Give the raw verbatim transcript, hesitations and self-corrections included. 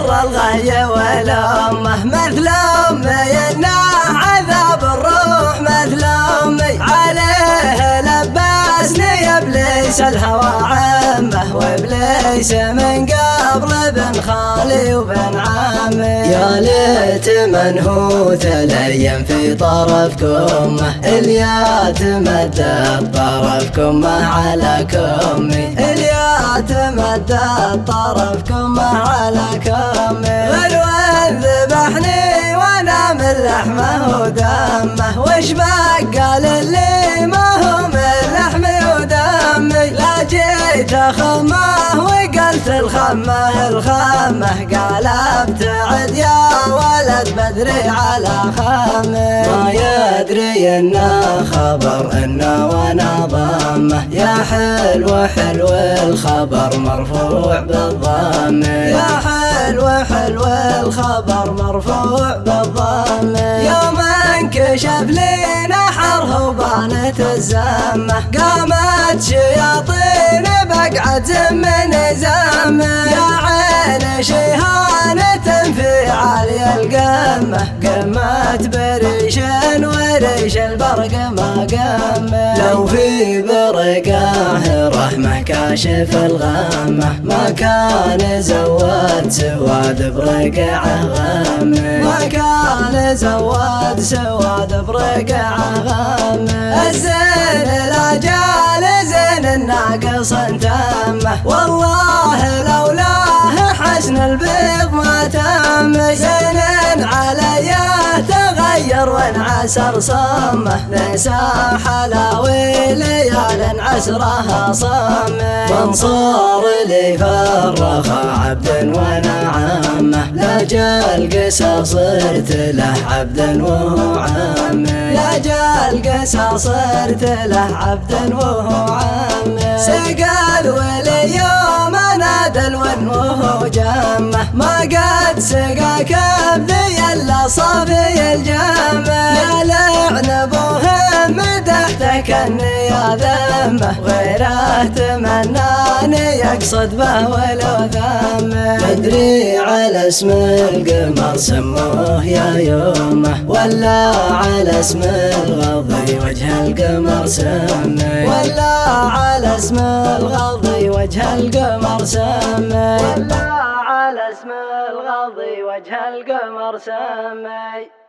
بر الغي والأمة، مثل أمي إنه عذاب الروح مثل أمي، عليه لبسني إبليس الهوى عمه، وإبليس من قبل بن خالي وبن عمي. يا ليت منهوت الأيام في طرفكم، الياتم مدت طرفكم على كمي، الياتم مدت طرفكم على كمي. غلو ذبحني وانا من لحمه ودمه، وش بقى للي ما هو من لحمي ودمي. لا جيت اخمه وقلت الخمه الخمه، قال ابتعد يا ولد بدري على خمه. ما يدري انه خبر انه وانا ضمه، يا حلو حلو الخبر مرفوع بالضم، يا حلو حلو الخبر مرفوع بالضم. يوم انكشف لي نحره وبانت الزمه، قامت شياطين بقعة من زمه. يا عين شهانة في عالي القمة، قمة بريش وريش البرق ما قمه. لو في برقاه رحمة كاشف الغمة، ما كان زود سواد برقعه غمه، ما كان زود سواد برقعه غمه. الزين لا جال زين الناقص تمه، والله لولاه حسن البيض ما تم. زين عليه تغير وانعسر صمه، نسى حلاوي ليال عسرها صمه. منصور لي فرخ عبد ونعمه، لاجل قسى صرت له عبد وهو عمه، لاجل قسى صرت له عبد وهو عمه. سقى الولي يوم نادى الون وهو جمه، ما قد سقى كبدي الا صافي الجمه. يا لعن ابوهم مدحته كاني يا ذمه، غيره تمناني يقصد به ولو ذمه. مدري على اسم القمر سموه يا يومه، ولا على اسم الغضي وجه القمر سمي، ولا على اسم الغضي وجه القمر سمي، ولا على اسم الغضي وجه القمر سمي.